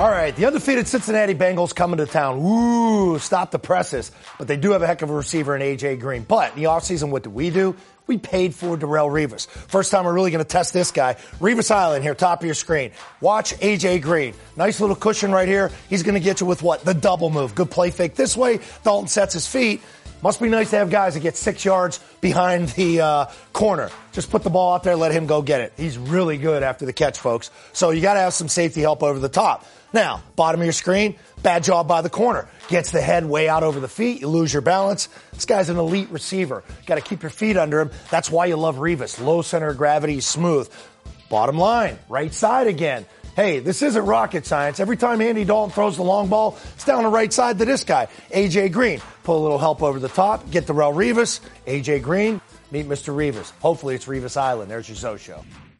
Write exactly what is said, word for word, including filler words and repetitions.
All right, the undefeated Cincinnati Bengals coming to town. Ooh, stop the presses. But they do have a heck of a receiver in A J. Green. But in the offseason, what did we do? We paid for Darrelle Revis. First time we're really going to test this guy. Revis Island here, top of your screen. Watch A J. Green. Nice little cushion right here. He's going to get you with what? The double move. Good play fake this way. Dalton sets his feet. Must be nice to have guys that get six yards behind the uh, corner. Just put the ball out there, let him go get it. He's really good after the catch, folks. So you got to have some safety help over the top. Now, bottom of your screen, bad job by the corner. Gets the head way out over the feet. You lose your balance. This guy's an elite receiver. Got to keep your feet under him. That's why you love Revis. Low center of gravity, smooth. Bottom line, right side again. Hey, this isn't rocket science. Every time Andy Dalton throws the long ball, it's down the right side to this guy, A J. Green. Put a little help over the top. Get Darrelle Revis, A J. Green. Meet Mister Revis. Hopefully it's Revis Island. There's your Zoe Show.